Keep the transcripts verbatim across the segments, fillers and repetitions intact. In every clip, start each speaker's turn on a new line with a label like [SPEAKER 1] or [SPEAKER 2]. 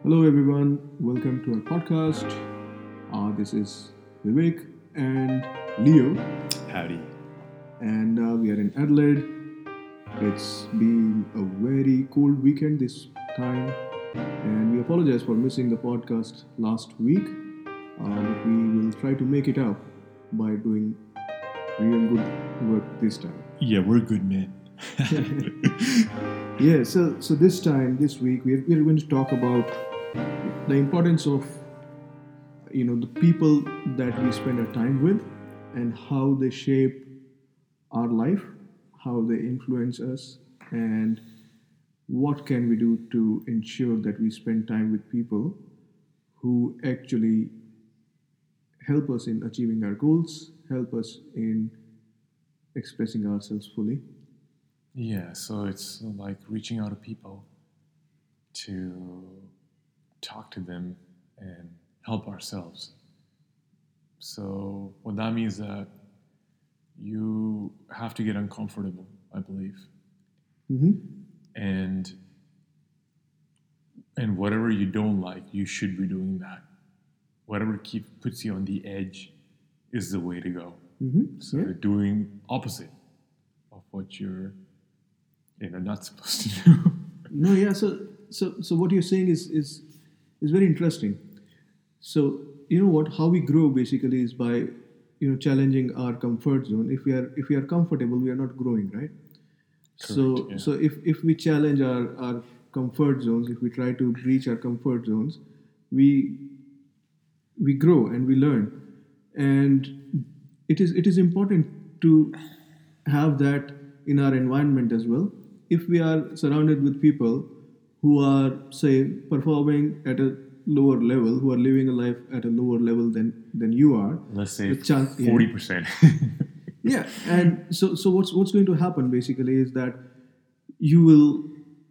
[SPEAKER 1] Hello, everyone. Welcome to our podcast. Uh, this is Vivek and Leo,
[SPEAKER 2] Howdy.
[SPEAKER 1] and uh, we are in Adelaide. It's been a very cold weekend this time, and we apologize for missing the podcast last week, uh, but we will try to make it up by doing real good work this time.
[SPEAKER 2] Yeah, we're good, man.
[SPEAKER 1] Yeah, so so this time, this week, we're, we're going to talk about the importance of you know the people that we spend our time with and how they shape our life, how they influence us, and what can we do to ensure that we spend time with people who actually help us in achieving our goals, help us in expressing ourselves fully.
[SPEAKER 2] Yeah, so it's like reaching out to people to talk to them and help ourselves. So what that means that you have to get uncomfortable, I believe,
[SPEAKER 1] Mm-hmm.
[SPEAKER 2] and and whatever you don't like, you should be doing that. Whatever keep puts you on the edge is the way to go.
[SPEAKER 1] Mm-hmm.
[SPEAKER 2] So
[SPEAKER 1] Yeah.
[SPEAKER 2] doing opposite of what you're you know not supposed to do.
[SPEAKER 1] No, yeah. So, so, so what you're saying is is is very interesting. So, you know what? How we grow basically is by you know challenging our comfort zone. If we are if we are comfortable, we are not growing, right?
[SPEAKER 2] Correct.
[SPEAKER 1] So,
[SPEAKER 2] Yeah.
[SPEAKER 1] so if if we challenge our our comfort zones, if we try to breach our comfort zones, we we grow and we learn, and it is it is important to have that in our environment as well. If we are surrounded with people who are, say, performing at a lower level, who are living a life at a lower level than than you are,
[SPEAKER 2] Let's say
[SPEAKER 1] the chance, yeah,
[SPEAKER 2] forty percent.
[SPEAKER 1] yeah, and so so what's what's going to happen basically is that you will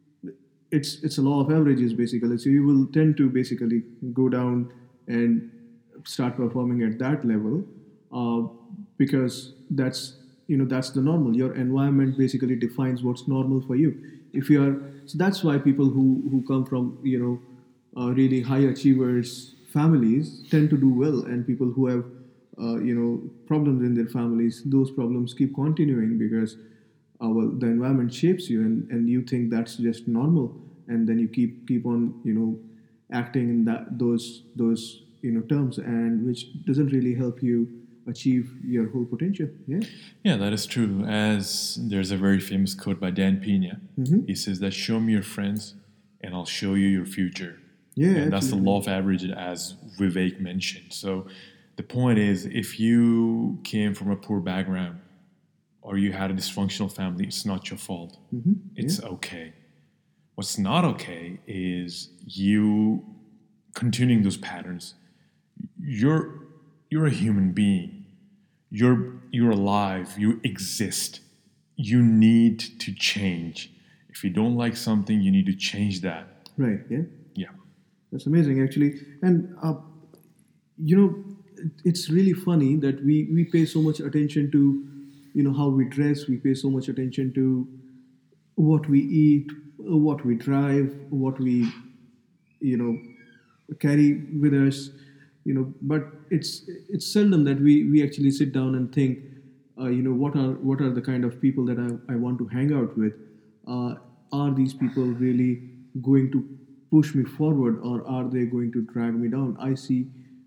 [SPEAKER 1] it's it's a law of averages basically. So you will tend to basically go down and start performing at that level, uh, because that's you know that's the normal. Your environment basically defines what's normal for you. If you are so that's why people who who come from you know uh, really high achievers families tend to do well, and people who have uh, you know problems in their families, those problems keep continuing because uh, well the environment shapes you, and, and you think that's just normal, and then you keep keep on you know acting in that those those you know terms, and which doesn't really help you achieve your whole potential. Yeah.
[SPEAKER 2] Yeah, that is true. As there's a very famous quote by Dan Pena.
[SPEAKER 1] Mm-hmm.
[SPEAKER 2] He says that show me your friends and I'll show you your future.
[SPEAKER 1] Yeah,
[SPEAKER 2] And that's the
[SPEAKER 1] absolutely.
[SPEAKER 2] law of average as Vivek mentioned. So the point is if you came from a poor background or you had a dysfunctional family, it's not your fault.
[SPEAKER 1] Mm-hmm.
[SPEAKER 2] It's
[SPEAKER 1] Yeah.
[SPEAKER 2] okay. What's not okay is you continuing those patterns. You're you're a human being. You're you're alive. You exist. You need to change. If you don't like something, you need to change that.
[SPEAKER 1] Right. Yeah.
[SPEAKER 2] Yeah.
[SPEAKER 1] That's amazing, actually. And uh, you know, it- it's really funny that we we pay so much attention to, you know, how we dress. We pay so much attention to what we eat, uh, what we drive, what we, you know, carry with us. You know, but it's it's seldom that we we actually sit down and think, uh, you know, what are what are the kind of people that I, I want to hang out with. Uh, are these people really going to push me forward, or are they going to drag me down? I see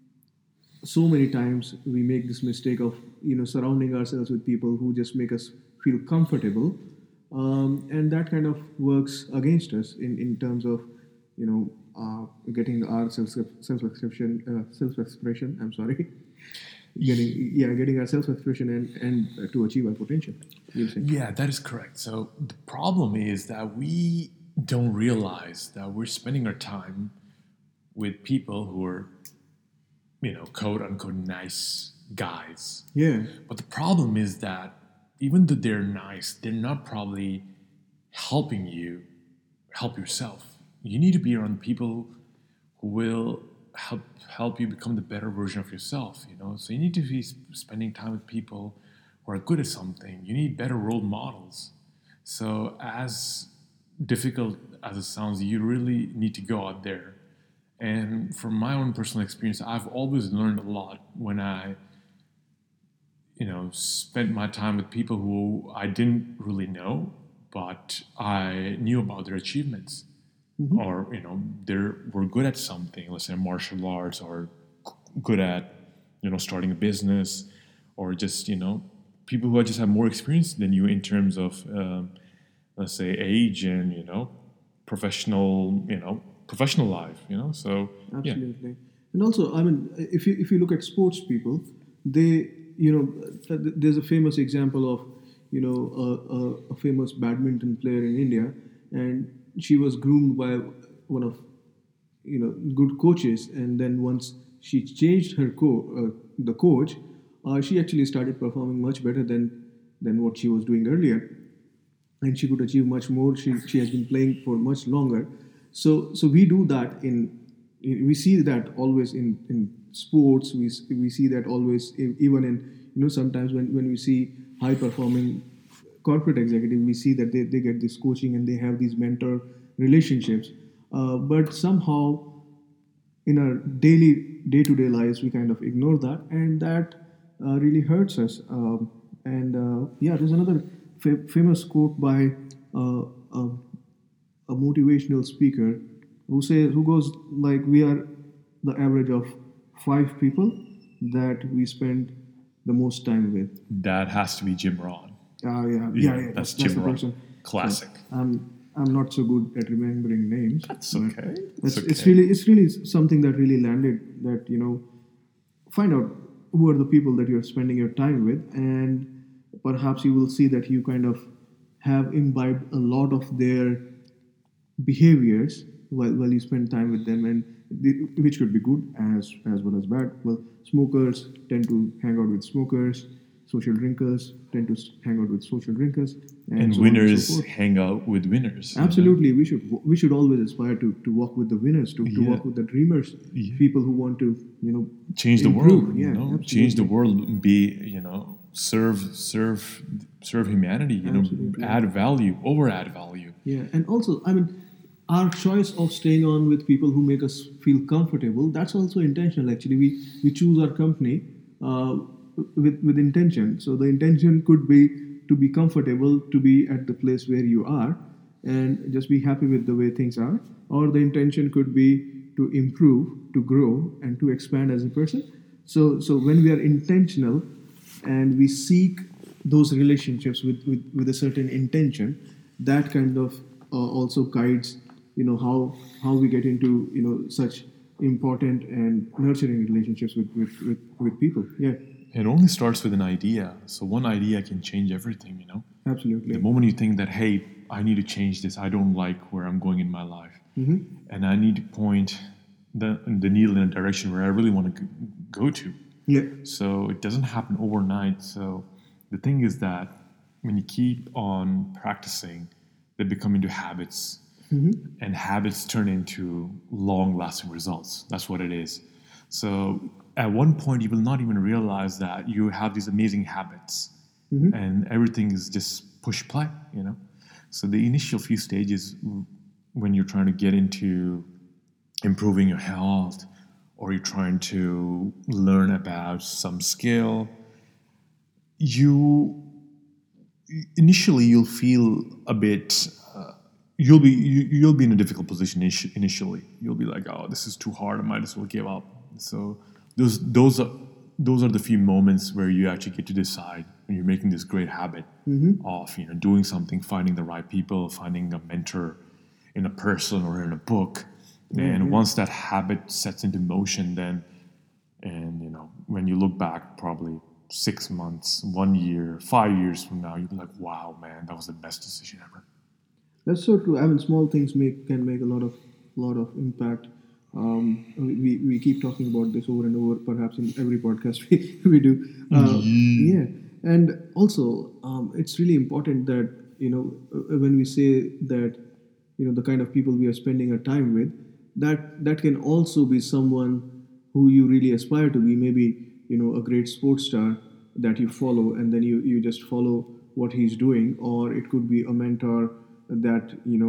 [SPEAKER 1] so many times we make this mistake of you know surrounding ourselves with people who just make us feel comfortable, um, and that kind of works against us in, in terms of you know uh, getting our self self expression uh, self expression. I'm sorry, getting yeah getting our self expression and and uh, to achieve our potential. You'll say.
[SPEAKER 2] Yeah, that is correct. So the problem is that we don't realize that we're spending our time with people who are, you know, quote unquote nice guys.
[SPEAKER 1] Yeah.
[SPEAKER 2] But the problem is that even though they're nice, they're not probably helping you help yourself. You need to be around people who will help help you become the better version of yourself. You know, so you need to be spending time with people who are good at something. You need better role models. So as difficult as it sounds, you really need to go out there And from my own personal experience, I've always learned a lot when I, you know, spent my time with people who I didn't really know, but I knew about their achievements,
[SPEAKER 1] Mm-hmm.
[SPEAKER 2] or you know, they were good at something, let's say martial arts, or good at, you know, starting a business, or just, you know, people who just have more experience than you in terms of, um, let's say, age and, you know, professional, you know, professional life, you know. So yeah,
[SPEAKER 1] Absolutely. And also, I mean, if you if you look at sports people, they, you know, uh, there's a famous example of, you know, a, a, a famous badminton player in India, and she was groomed by one of, you know, good coaches, and then once she changed her co- uh, the coach, uh, she actually started performing much better than than what she was doing earlier, and she could achieve much more. She, she has been playing for much longer. So so we do that in, in we see that always in, in sports. We, we see that always in, even in, you know, sometimes when, when we see high performing corporate executive, we see that they, they get this coaching and they have these mentor relationships. Uh, but somehow in our daily day-to-day lives we kind of ignore that, and that uh, really hurts us. Um, and uh, yeah, there's another fa- famous quote by uh, a, a motivational speaker who says, who goes like, we are the average of five people that we spend the most time with.
[SPEAKER 2] that has to be Jim Rohn.
[SPEAKER 1] Uh, yeah,
[SPEAKER 2] Yeah,
[SPEAKER 1] yeah, yeah.
[SPEAKER 2] that's
[SPEAKER 1] That's, that's
[SPEAKER 2] Jim
[SPEAKER 1] the
[SPEAKER 2] Rohn.
[SPEAKER 1] person.
[SPEAKER 2] Classic.
[SPEAKER 1] So I'm I'm not so good at remembering names.
[SPEAKER 2] That's
[SPEAKER 1] but
[SPEAKER 2] okay.
[SPEAKER 1] It's,
[SPEAKER 2] It's
[SPEAKER 1] it's
[SPEAKER 2] okay.
[SPEAKER 1] really it's really something that really landed. That, you know, find out who are the people that you're spending your time with, and perhaps you will see that you kind of have imbibed a lot of their behaviors while, while you spend time with them, and the, which could be good as as well as bad. Well, smokers tend to hang out with smokers, social drinkers tend to s- hang out with social drinkers, and,
[SPEAKER 2] And
[SPEAKER 1] so on and so
[SPEAKER 2] winners
[SPEAKER 1] forth.
[SPEAKER 2] hang out with winners. you know?
[SPEAKER 1] Absolutely, we should we should always aspire to, to walk with the winners, to, to
[SPEAKER 2] Yeah.
[SPEAKER 1] walk with the dreamers,
[SPEAKER 2] Yeah.
[SPEAKER 1] people who want to, you know,
[SPEAKER 2] Change the
[SPEAKER 1] improve.
[SPEAKER 2] world,
[SPEAKER 1] Yeah,
[SPEAKER 2] you know,
[SPEAKER 1] absolutely.
[SPEAKER 2] change the world, be, you know, serve, serve, serve humanity, you know,
[SPEAKER 1] Absolutely.
[SPEAKER 2] add value, over add value.
[SPEAKER 1] Yeah, and also, I mean, our choice of staying on with people who make us feel comfortable, that's also intentional. Actually, we we choose our company uh, with with intention. So the intention could be to be comfortable, to be at the place where you are, and just be happy with the way things are. Or the intention could be to improve, to grow, and to expand as a person. So so when we are intentional and we seek those relationships with, with, with a certain intention, that kind of uh, also guides, you know, how how we get into, you know, such important and nurturing relationships with with, with, with people. Yeah,
[SPEAKER 2] It only starts with an idea. So one idea can change everything, you know.
[SPEAKER 1] absolutely.
[SPEAKER 2] The moment you think that, hey, I need to change this, I don't like where I'm going in my life,
[SPEAKER 1] Mm-hmm.
[SPEAKER 2] and I need to point the, the needle in a direction where I really want to go to.
[SPEAKER 1] Yeah,
[SPEAKER 2] So it doesn't happen overnight. So the thing is that when you keep on practicing, they become into habits, and habits turn into long lasting results. That's what it is. So at one point, you will not even realize that you have these amazing habits, and everything is just push play, you know. So the initial few stages when you're trying to get into improving your health, or you're trying to learn about some skill, you initially you'll feel a bit uh, you'll be you, you'll be in a difficult position initi- initially. You'll be like, oh, this is too hard, I might as well give up. So those those are those are the few moments where you actually get to decide, when you're making this great habit of, you know, doing something, finding the right people, finding a mentor in a person or in a book. And once that habit sets into motion, then, and you know, when you look back, probably six months, one year, five years from now, you'll be like, wow, man, that was the best decision ever.
[SPEAKER 1] that's so true. I mean, small things make can make a lot of lot of impact. Um, we, we keep talking about this over and over, perhaps in every podcast we, we do. Uh, yeah, and also um, it's really important that, you know, uh, when we say that, you know, the kind of people we are spending our time with, that that can also be someone who you really aspire to be. Maybe, you know, a great sports star that you follow, and then you you just follow what he's doing, or it could be a mentor that, you know,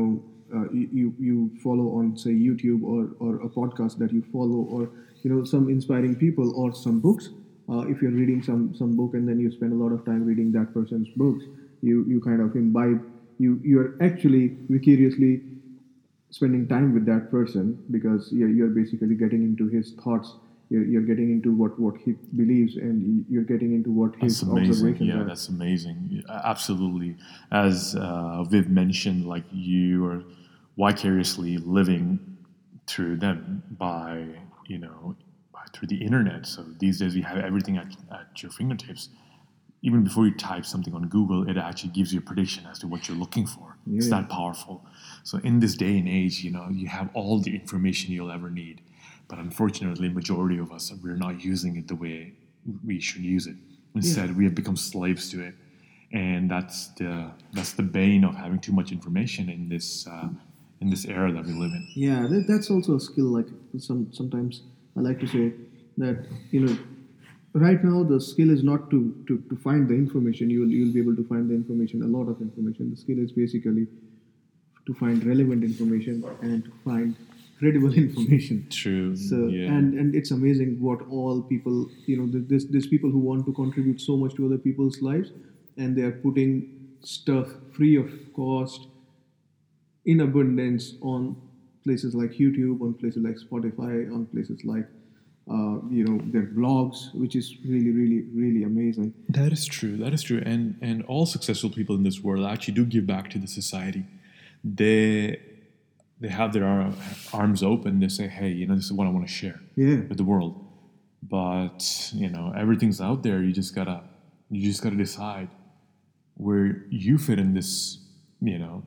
[SPEAKER 1] uh, you, you you follow on, say, YouTube, or or a podcast that you follow, or you know some inspiring people, or some books. Uh, if you're reading some some book and then you spend a lot of time reading that person's books, you you kind of imbibe. You you're actually vicariously spending time with that person, because you're, you're basically getting into his thoughts. You're, you're getting into what, what he believes, and you're getting into what
[SPEAKER 2] That's
[SPEAKER 1] his
[SPEAKER 2] amazing.
[SPEAKER 1] observations
[SPEAKER 2] Yeah,
[SPEAKER 1] are.
[SPEAKER 2] that's amazing. Yeah, absolutely. As uh, Viv mentioned, like you are vicariously living through them by, you know, by, through the internet. So these days we have everything at, at your fingertips. Even before you type something on Google, it actually gives you a prediction as to what you're looking for. It's
[SPEAKER 1] Yeah.
[SPEAKER 2] that powerful. So in this day and age, you know, you have all the information you'll ever need. But unfortunately, majority of us, we're not using it the way we should use it. Instead, we have become slaves to it, and that's the that's the bane of having too much information in this uh, in this era that we live in.
[SPEAKER 1] Yeah, that, that's also a skill. Like some sometimes I like to say that, you know, right now the skill is not to, to, to find the information. You'll you'll be able to find the information, a lot of information. The skill is basically to find relevant information and to find credible information.
[SPEAKER 2] True.
[SPEAKER 1] So
[SPEAKER 2] Yeah.
[SPEAKER 1] and and it's amazing what all people, you know, th- there's there's people who want to contribute so much to other people's lives, and they are putting stuff free of cost in abundance on places like YouTube, on places like Spotify, on places like uh, you know, their blogs, which is really, really, really amazing.
[SPEAKER 2] That is true. That is true. And and all successful people in this world actually do give back to the society. They they have their ar- arms open. They say, "Hey, you know, this is what I want to share
[SPEAKER 1] Yeah,
[SPEAKER 2] with the world." But you know, everything's out there. You just gotta you just gotta decide where you fit in this. You know,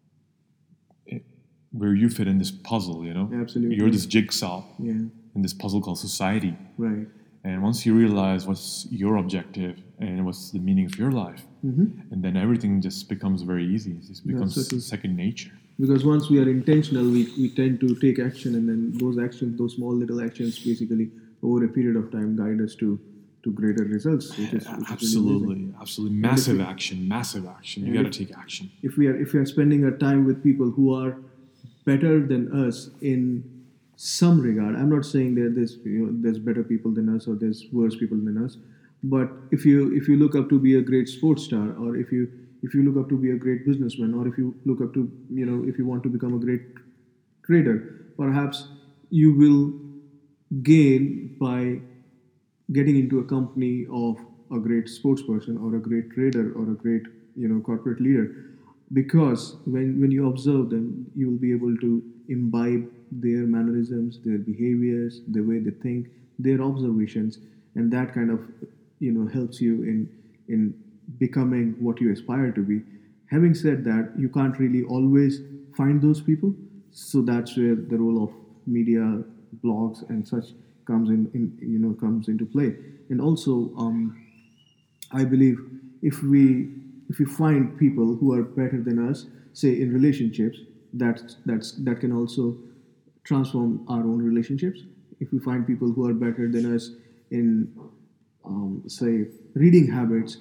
[SPEAKER 2] it- where you fit in this puzzle. You know,
[SPEAKER 1] Absolutely.
[SPEAKER 2] you're this jigsaw
[SPEAKER 1] yeah,
[SPEAKER 2] in this puzzle called society.
[SPEAKER 1] right.
[SPEAKER 2] And once you realize what's your objective and what's the meaning of your life, and then everything just becomes very easy. It just becomes
[SPEAKER 1] so true.
[SPEAKER 2] second nature.
[SPEAKER 1] Because once we are intentional, we, we tend to take action, and then those actions, those small little actions, basically over a period of time guide us to to greater results. Which is, which is really amazing.
[SPEAKER 2] Absolutely, absolutely. Massive
[SPEAKER 1] we-
[SPEAKER 2] action, massive action. You
[SPEAKER 1] and
[SPEAKER 2] got to
[SPEAKER 1] if-
[SPEAKER 2] take action.
[SPEAKER 1] If we are if we are spending our time with people who are better than us in some regard, I'm not saying that there's, you know, there's better people than us or there's worse people than us, but if you if you look up to be a great sports star, or if you if you look up to be a great businessman, or if you look up to, you know, if you want to become a great trader, perhaps you will gain by getting into a company of a great sportsperson or a great trader or a great, you know, corporate leader, because when when you observe them, you will be able to imbibe their mannerisms, their behaviors, the way they think, their observations, and that kind of, you know, helps you in in becoming what you aspire to be. Having said that, you can't really always find those people, so that's where the role of media, blogs, and such comes in, in you know, comes into play. And also, um, I believe if we if we find people who are better than us, say in relationships, that that's that can also transform our own relationships. If we find people who are better than us in, um, say, reading habits,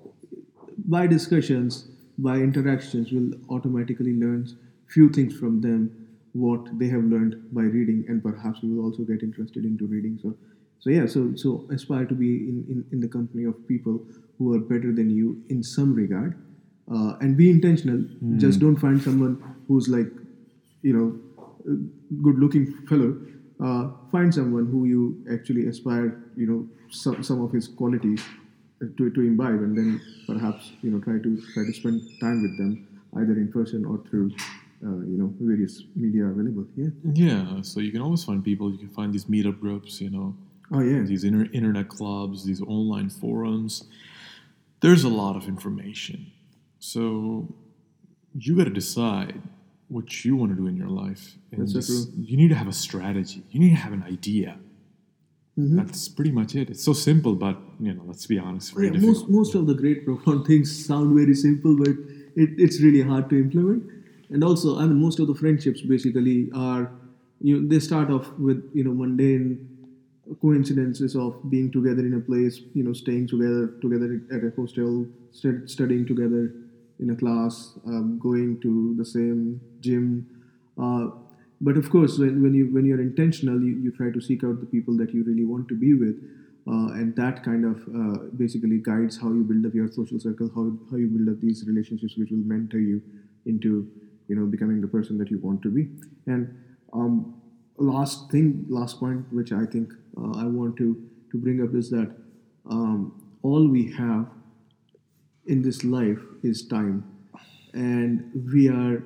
[SPEAKER 1] by discussions, by interactions, we'll automatically learn few things from them, what they have learned by reading, and perhaps we will also get interested into reading. So, so yeah, so so aspire to be in, in, in the company of people who are better than you in some regard, uh, and be intentional. Just don't find someone who's like, you know, a good-looking fellow. Uh, find someone who you actually aspire, you know, some, some of his qualities to, to imbibe, and then perhaps, you know, try to try to spend time with them either in person or through, uh, you know, various media available. Yeah.
[SPEAKER 2] Yeah, so you can always find people. You can find these meetup groups, you know,
[SPEAKER 1] Oh yeah.
[SPEAKER 2] these inter- internet clubs, these online forums. There's a lot of information. So you got to decide what you want to do in your life. And
[SPEAKER 1] That's so
[SPEAKER 2] just-
[SPEAKER 1] true.
[SPEAKER 2] you need to have a strategy. You need to have an idea.
[SPEAKER 1] Mm-hmm.
[SPEAKER 2] That's pretty much it. It's so simple, but you know, let's be honest, very
[SPEAKER 1] Yeah,
[SPEAKER 2] difficult.
[SPEAKER 1] most most of the great profound things sound very simple, but it, it's really hard to implement. And also, I mean, most of the friendships basically are, you know, they start off with, you know, mundane coincidences of being together in a place, you know, staying together together at a hostel, stud- studying together in a class, um, going to the same gym, Uh, but of course, when, when you when you're intentional, you, you try to seek out the people that you really want to be with, uh, and that kind of uh, basically guides how you build up your social circle, how how you build up these relationships, which will mentor you into you know becoming the person that you want to be. And um, last thing, last point, which I think uh, I want to to bring up is that um, all we have in this life is time, and we are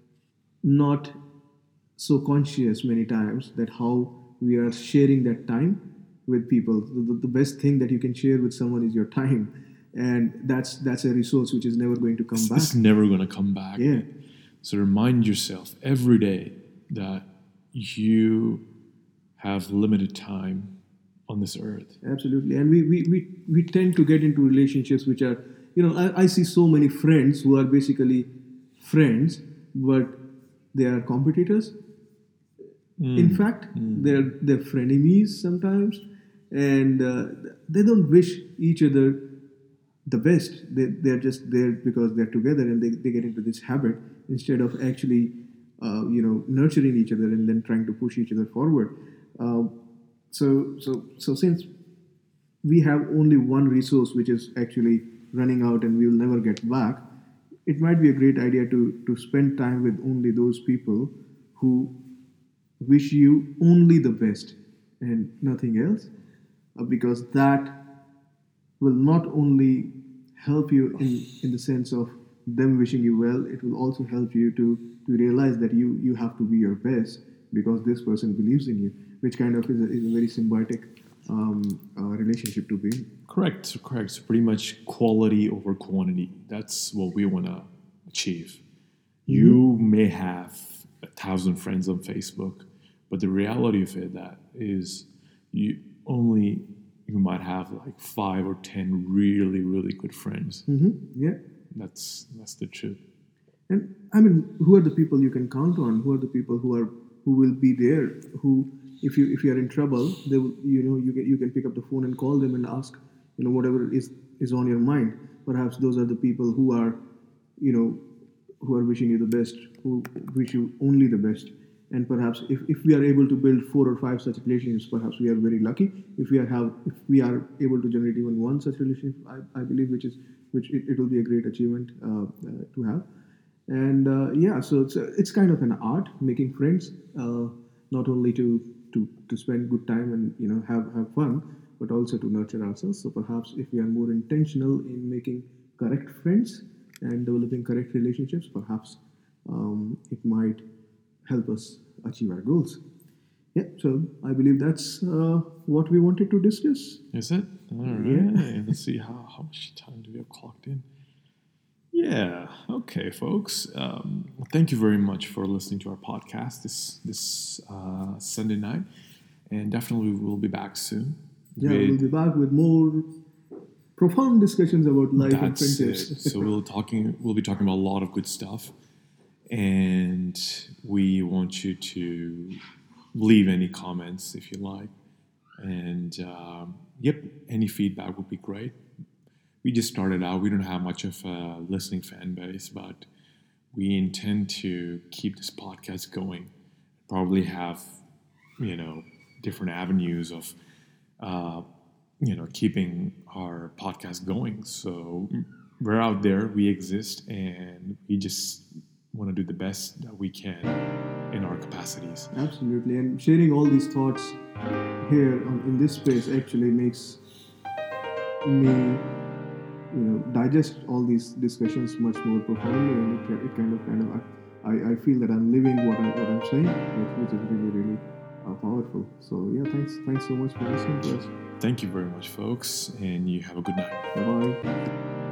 [SPEAKER 1] not so conscious many times that how we are sharing that time with people. The, the best thing that you can share with someone is your time, and that's that's a resource which is never going to come
[SPEAKER 2] It's,
[SPEAKER 1] back.
[SPEAKER 2] it's never going to come back.
[SPEAKER 1] Yeah.
[SPEAKER 2] So remind yourself every day that you have limited time on this earth.
[SPEAKER 1] Absolutely. And we, we, we, we tend to get into relationships which are, you know, I, I see so many friends who are basically friends, but they are competitors.
[SPEAKER 2] Mm.
[SPEAKER 1] In fact,
[SPEAKER 2] mm.
[SPEAKER 1] they're, they're frenemies sometimes, and uh, they don't wish each other the best. They, they're just there because they're together, and they, they get into this habit instead of actually, uh, you know, nurturing each other and then trying to push each other forward. Uh, so, so, so since we have only one resource, which is actually running out and we will never get back, it might be a great idea to, to spend time with only those people who wish you only the best and nothing else, uh, because that will not only help you in, in the sense of them wishing you well, it will also help you to, to realize that you, you have to be your best because this person believes in you, which kind of is a, is a very symbiotic um, uh, relationship to be in.
[SPEAKER 2] Correct, so correct. So pretty much quality over quantity. That's what we want to achieve. Mm-hmm. You may have a thousand friends on Facebook, but the reality of it that is you only you might have like five or ten really really good friends.
[SPEAKER 1] Mm-hmm. Yeah,
[SPEAKER 2] that's that's the truth.
[SPEAKER 1] And I mean, who are the people you can count on? Who are the people who are who will be there? Who, if you if you are in trouble, they will, you know you can you can pick up the phone and call them and ask, you know whatever is is on your mind. Perhaps those are the people who are, you know, who are wishing you the best, who wish you only the best. And perhaps if, if we are able to build four or five such relationships, perhaps we are very lucky. If we are have if we are able to generate even one such relationship, I, I believe which is which it, it will be a great achievement uh, uh, to have. And uh, yeah, so it's, uh, it's kind of an art making friends, uh, not only to, to to spend good time and you know have have fun, but also to nurture ourselves. So perhaps if we are more intentional in making correct friends and developing correct relationships, perhaps um, it might help us achieve our goals. Yeah, so I believe that's uh, what we wanted to discuss.
[SPEAKER 2] Is it? All right. Yeah. Let's see how, how much time do we have clocked in. Yeah. Okay, folks. Um, thank you very much for listening to our podcast this this uh, Sunday night, and definitely we'll be back soon.
[SPEAKER 1] Yeah, with, we'll be back with more profound discussions about life and friendships.
[SPEAKER 2] It. So we'll talking. We'll be talking about a lot of good stuff. And we want you to leave any comments if you like. And um, yep, any feedback would be great. We just started out. We don't have much of a listening fan base, but we intend to keep this podcast going. Probably have, you know, different avenues of, uh, you know, keeping our podcast going. So we're out there. We exist, and we just want to do the best that we can in our capacities.
[SPEAKER 1] Absolutely, and sharing all these thoughts here on, in this space actually makes me, you know, digest all these discussions much more profoundly, and it, it kind of, kind of, I, I feel that I'm living what, I, what I'm saying, which, which is really, really uh, powerful. So yeah, thanks, thanks so much for listening to us.
[SPEAKER 2] Thank you very much, folks, and you have a good night.
[SPEAKER 1] Bye bye.